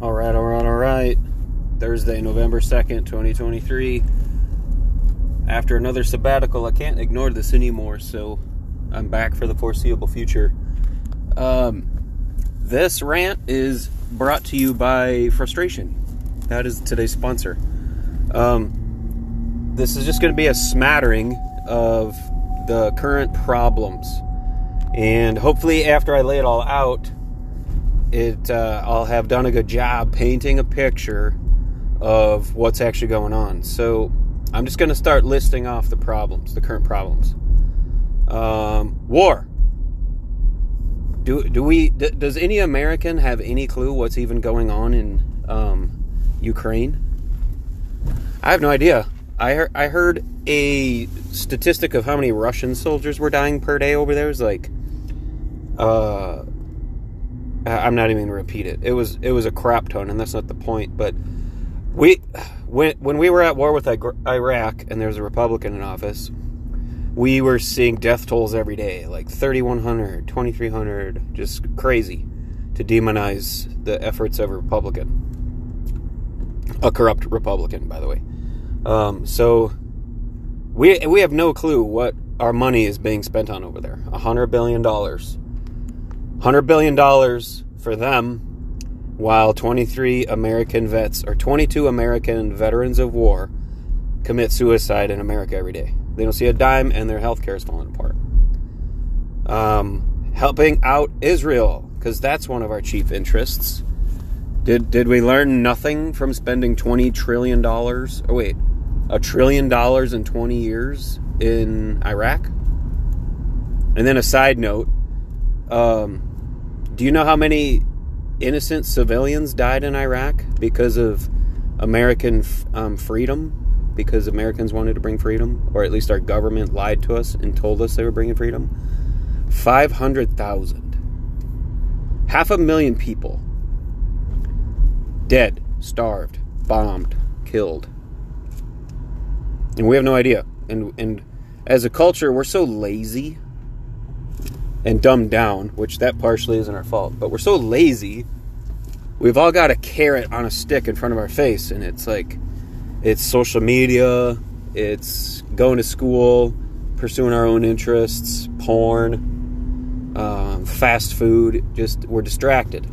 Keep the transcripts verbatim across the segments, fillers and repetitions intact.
All right, all right, all right. Thursday, November second, twenty twenty-three. After another sabbatical, I can't ignore this anymore, so I'm back for the foreseeable future. Um, this rant is brought to you by Frustration. That is today's sponsor. Um, this is just going to be a smattering of the current problems. And hopefully after I lay it all out, it uh, I'll have done a good job painting a picture of what's actually going on. So I'm just going to start listing off the problems, the current problems. Um, war. Do do we? D- does any American have any clue what's even going on in um, Ukraine? I have no idea. I heard I heard a statistic of how many Russian soldiers were dying per day over there. It was like, uh, I'm not even gonna repeat it. It was it was a crap ton, and that's not the point. But we when when we were at war with Iraq, and there was a Republican in office, we were seeing death tolls every day, like thirty-one hundred, twenty-three hundred, just crazy, to demonize the efforts of a Republican, a corrupt Republican, by the way. Um, so we we have no clue what our money is being spent on over there. A hundred billion dollars. Hundred billion dollars for them, while twenty-three American vets or twenty-two American veterans of war commit suicide in America every day. They don't see a dime, and their health care is falling apart. Um, helping out Israel, because that's one of our chief interests. Did did we learn nothing from spending twenty trillion dollars? Oh wait, a trillion dollars in twenty years in Iraq? And then a side note. Um, do you know how many innocent civilians died in Iraq because of American um, freedom? Because Americans wanted to bring freedom? Or at least our government lied to us and told us they were bringing freedom? five hundred thousand. Half a million people. Dead, starved, bombed, killed. And we have no idea. And, and as a culture, we're so lazy and dumbed down, which that partially isn't our fault, but we're so lazy, we've all got a carrot on a stick in front of our face, and it's like, it's social media, it's going to school, pursuing our own interests, porn, um, fast food, just, we're distracted.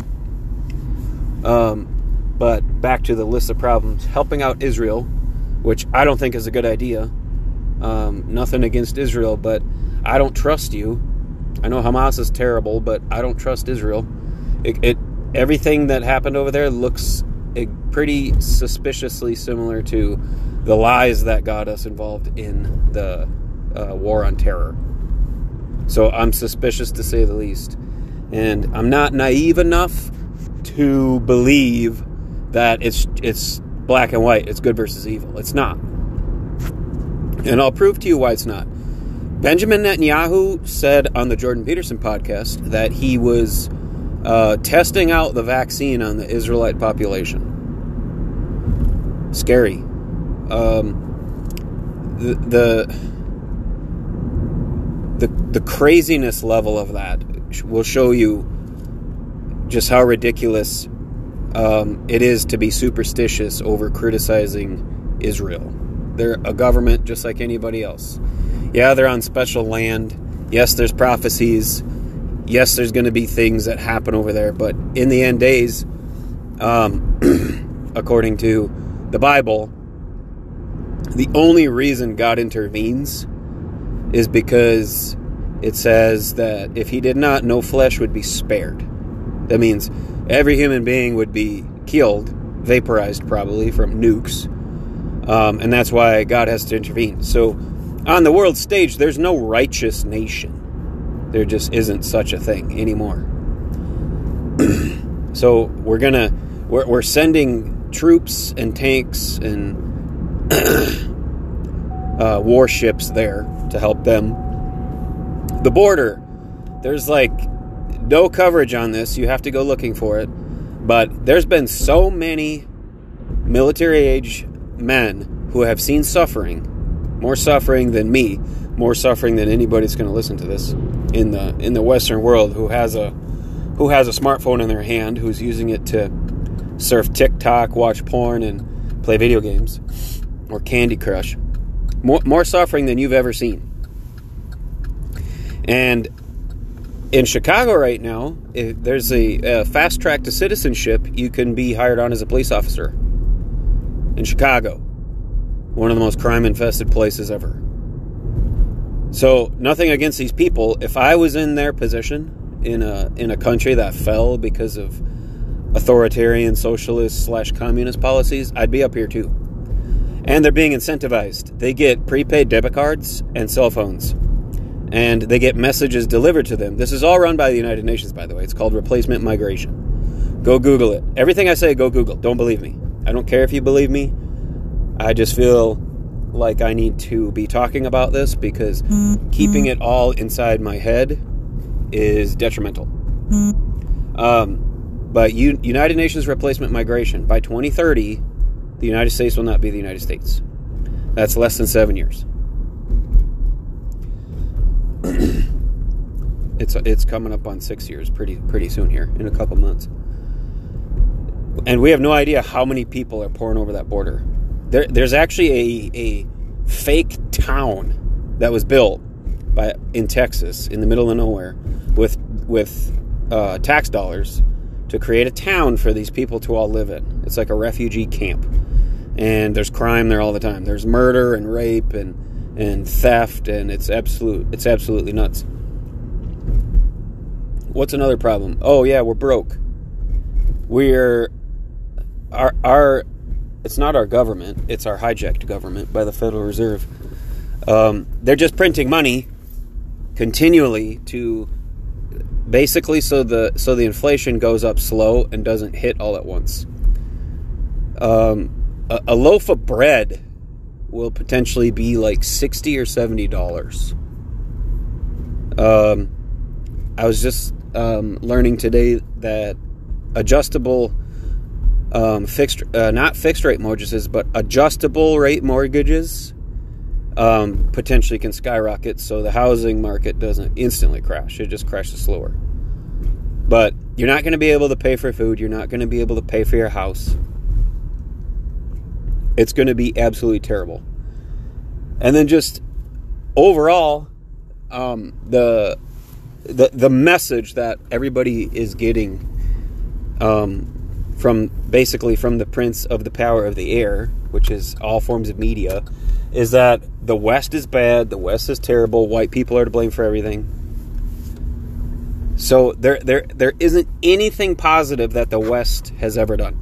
Um, but back to the list of problems. Helping out Israel, which I don't think is a good idea. Um, nothing against Israel, but I don't trust you. I know Hamas is terrible, but I don't trust Israel. It, it everything that happened over there looks it, pretty suspiciously similar to the lies that got us involved in the uh, war on terror. So I'm suspicious, to say the least. And I'm not naive enough to believe that it's it's black and white. It's good versus evil. It's not. And I'll prove to you why it's not. Benjamin Netanyahu said on the Jordan Peterson podcast that he was uh, testing out the vaccine on the Israelite population. Scary. Um, the, the the the craziness level of that will show you just how ridiculous um, it is to be superstitious over criticizing Israel. They're a government just like anybody else. Yeah, they're on special land. Yes, there's prophecies. Yes, there's going to be things that happen over there. But in the end days, um, according to the Bible, the only reason God intervenes is because it says that if he did not, no flesh would be spared. That means every human being would be killed, vaporized probably from nukes. Um, and that's why God has to intervene. So on the world stage, there's no righteous nation. There just isn't such a thing anymore. So we're gonna we're, we're sending troops and tanks and uh, warships there to help them. The border, there's like no coverage on this. You have to go looking for it. But there's been so many military-age men who have seen suffering. More suffering than me, more suffering than anybody that's going to listen to this in the in the Western world who has a who has a smartphone in their hand, who's using it to surf TikTok, watch porn, and play video games. Or Candy Crush. More, more suffering than you've ever seen. And in Chicago right now, if there's a, a fast track to citizenship. You can be hired on as a police officer. In Chicago. One of the most crime-infested places ever. So, nothing against these people. If I was in their position, in a in a country that fell because of authoritarian, socialist, slash communist policies, I'd be up here too. And they're being incentivized. They get prepaid debit cards and cell phones. And they get messages delivered to them. This is all run by the United Nations, by the way. It's called replacement migration. Go Google it. Everything I say, go Google. Don't believe me. I don't care if you believe me. I just feel like I need to be talking about this because keeping it all inside my head is detrimental. Um, but U- United Nations replacement migration. By twenty thirty, the United States will not be the United States. That's less than seven years. it's it's coming up on six years pretty pretty soon here, in a couple months. And we have no idea how many people are pouring over that border. There, there's actually a, a fake town that was built by in Texas, in the middle of nowhere, with with uh, tax dollars to create a town for these people to all live in. It's like a refugee camp. And there's crime there all the time. There's murder and rape and and theft, and it's absolute it's absolutely nuts. What's another problem? Oh yeah, we're broke. We're our our it's not our government, it's our hijacked government by the Federal Reserve. Um, they're just printing money continually to basically so the so the inflation goes up slow and doesn't hit all at once. Um, a, a loaf of bread will potentially be like sixty or seventy dollars. Um, I was just um, learning today that adjustable, um, fixed, uh, not fixed rate mortgages, but adjustable rate mortgages um, potentially can skyrocket. So the housing market doesn't instantly crash; it just crashes slower. But you're not going to be able to pay for food. You're not going to be able to pay for your house. It's going to be absolutely terrible. And then just overall, um, the the the message that everybody is getting um, from basically from the Prince of the Power of the Air, which is all forms of media, is that the West is bad, the West is terrible, white people are to blame for everything. So there there there isn't anything positive that the West has ever done.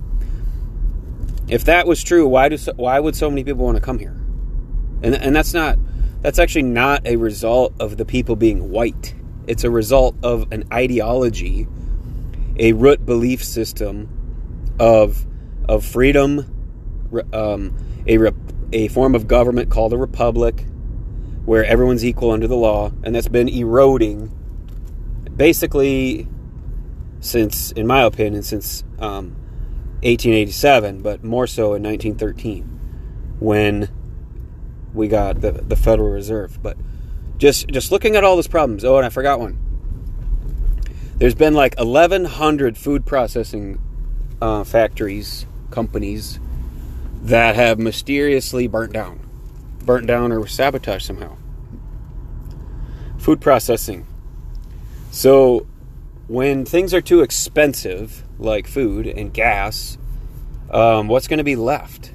If that was true, why do so, why would so many people want to come here? And and that's not that's actually not a result of the people being white. It's a result of an ideology, a root belief system of of freedom, um, a a form of government called a republic, where everyone's equal under the law, and that's been eroding basically since, in my opinion, since um, eighteen eighty-seven, but more so in nineteen thirteen, when we got the, the Federal Reserve. But just just looking at all those problems. Oh, and I forgot one. There's been like eleven hundred food processing uh, factories, companies, that have mysteriously burnt down. Burnt down or sabotaged somehow. Food processing. So when things are too expensive, like food and gas, um, what's going to be left?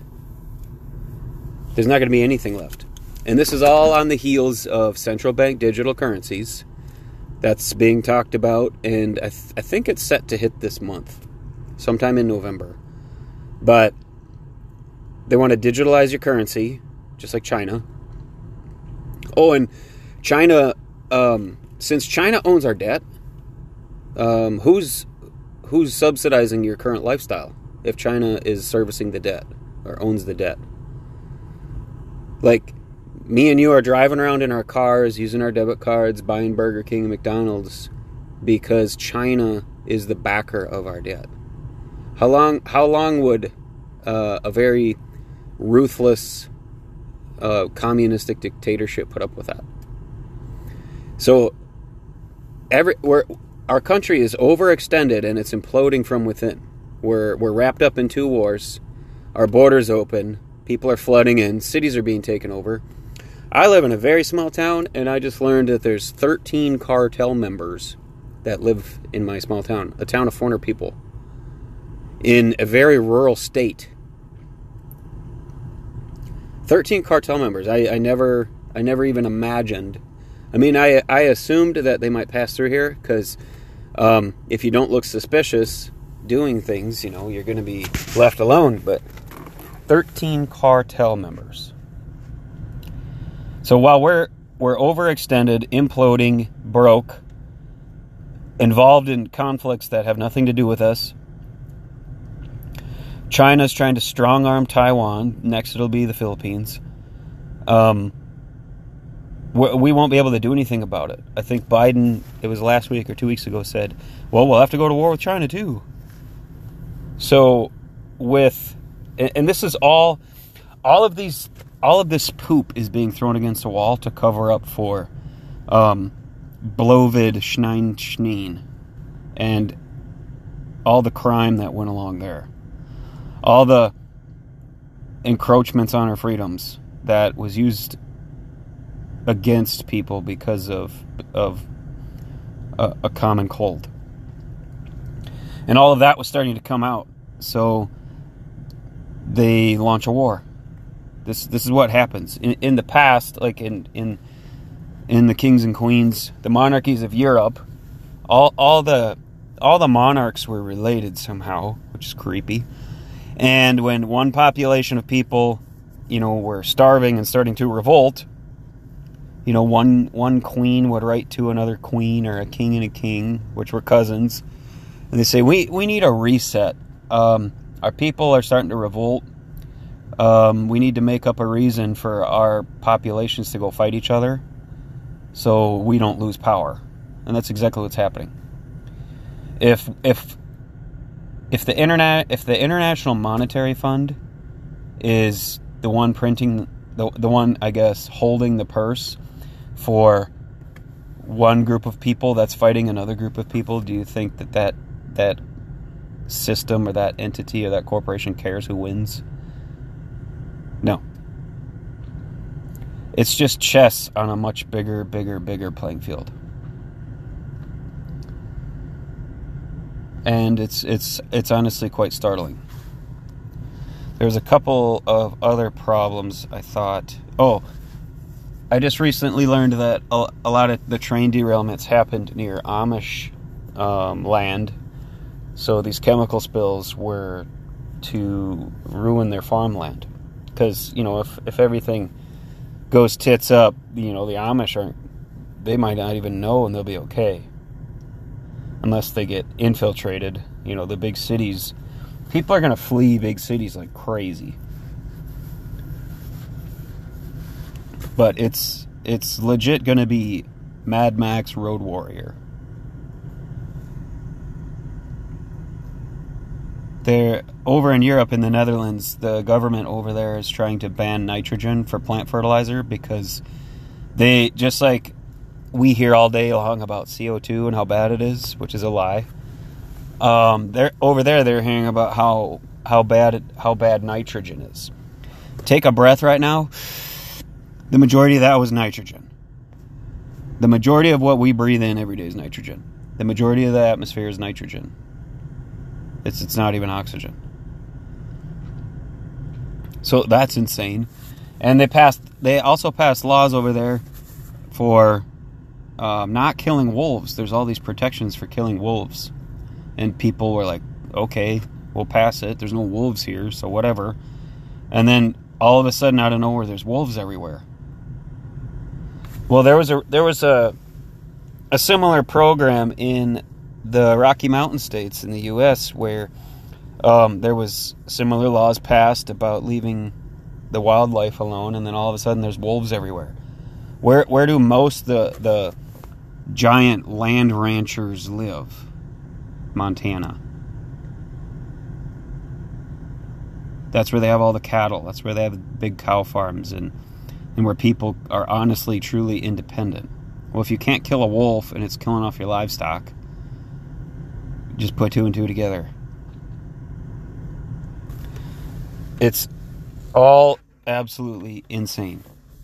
There's not going to be anything left. And this is all on the heels of central bank digital currencies that's being talked about, and I, th- I think it's set to hit this month, sometime in November. But they want to digitalize your currency, just like China. Oh, and China, um, since China owns our debt, um, who's who's subsidizing your current lifestyle if China is servicing the debt or owns the debt? Like, me and you are driving around in our cars, using our debit cards, buying Burger King and McDonald's because China is the backer of our debt. How long? How long would uh, a very ruthless uh, communistic dictatorship put up with that? So, every we're, our country is overextended and it's imploding from within. We're, we're wrapped up in two wars. Our borders open. People are flooding in. Cities are being taken over. I live in a very small town, and I just learned that there's thirteen cartel members that live in my small town. A town of four hundred people. In a very rural state. thirteen cartel members. I, I never I never even imagined. I mean, I I assumed that they might pass through here, because um, if you don't look suspicious doing things, you know, you're going to be left alone. But thirteen cartel members. So while we're we're overextended, imploding, broke, involved in conflicts that have nothing to do with us, China's trying to strong-arm Taiwan. Next it'll be the Philippines. Um, we won't be able to do anything about it. I think Biden, it was last week or two weeks ago, said, well, we'll have to go to war with China too. So with, and this is all, all of these, all of this poop is being thrown against a wall to cover up for um, Blovid Schnein Schneen and all the crime that went along there. All the encroachments on our freedoms that was used against people because of of a, a common cold. And all of that was starting to come out. So they launch a war. This this is what happens. In, in the past, like in, in in the kings and queens, the monarchies of Europe, all all the all the monarchs were related somehow, which is creepy. And when one population of people, you know, were starving and starting to revolt, you know, one one queen would write to another queen, or a king and a king, which were cousins, and they say, we, we need a reset. Um, our people are starting to revolt. Um, we need to make up a reason for our populations to go fight each other so we don't lose power. And that's exactly what's happening. If if if the internet if the International Monetary Fund is the one printing the the one, I guess, holding the purse for one group of people that's fighting another group of people, do you think that that, that system or that entity or that corporation cares who wins? No. It's just chess on a much bigger, bigger, bigger playing field. And it's it's it's honestly quite startling. There's a couple of other problems, I thought. Oh, I just recently learned that a, a lot of the train derailments happened near Amish um, land. So these chemical spills were to ruin their farmland. Because, you know, if, if everything goes tits up, you know, the Amish aren't, they might not even know, and they'll be okay. Unless they get infiltrated. You know, the big cities, people are going to flee big cities like crazy. But it's it's legit going to be Mad Max Road Warrior. They're over in Europe, in the Netherlands, the government over there is trying to ban nitrogen for plant fertilizer because they, just like we hear all day long about C O two and how bad it is, which is a lie. Um, they're over there. They're hearing about how how bad it, how bad nitrogen is. Take a breath right now. The majority of that was nitrogen. The majority of what we breathe in every day is nitrogen. The majority of the atmosphere is nitrogen. It's it's not even oxygen. So that's insane. And they passed. They also passed laws over there for um, not killing wolves. There's all these protections for killing wolves. And people were like, okay, we'll pass it. There's no wolves here, so whatever. And then all of a sudden, out of nowhere, there's wolves everywhere. Well, there was a there was a a similar program in the Rocky Mountain states in the U S where um, there was similar laws passed about leaving the wildlife alone, and then all of a sudden, there's wolves everywhere. Where where do most the the giant land ranchers live? Montana. That's where they have all the cattle. That's where they have big cow farms, and, and where people are honestly, truly independent. Well, if you can't kill a wolf and it's killing off your livestock, just put two and two together. It's all absolutely insane.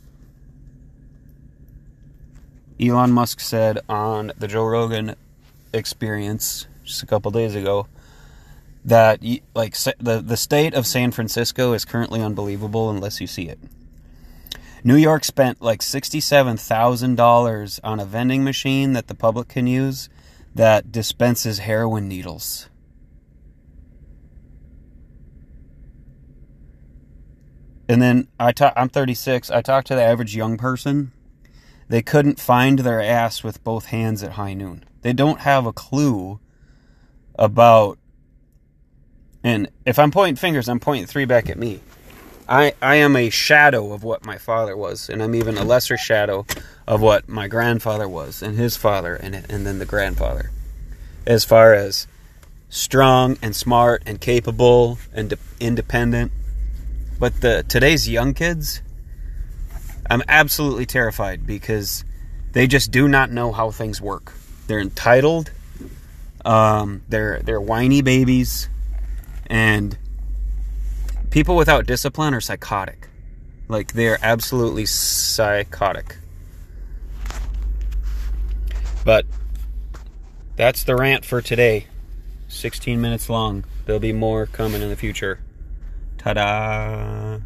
Elon Musk said on the Joe Rogan Experience just a couple days ago that like the, the state of San Francisco is currently unbelievable unless you see it. New York spent like sixty-seven thousand dollars on a vending machine that the public can use that dispenses heroin needles. And then I ta- I'm thirty-six. I talked to the average young person. They couldn't find their ass with both hands at high noon. They don't have a clue about... And if I'm pointing fingers, I'm pointing three back at me. I, I am a shadow of what my father was, and I'm even a lesser shadow of what my grandfather was, and his father, and and then the grandfather. As far as strong and smart and capable and de- independent. But the today's young kids, I'm absolutely terrified because they just do not know how things work. They're entitled. Um, they're they're whiny babies. And people without discipline are psychotic. Like, they're absolutely psychotic. But that's the rant for today. sixteen minutes long. There'll be more coming in the future. Ta-da!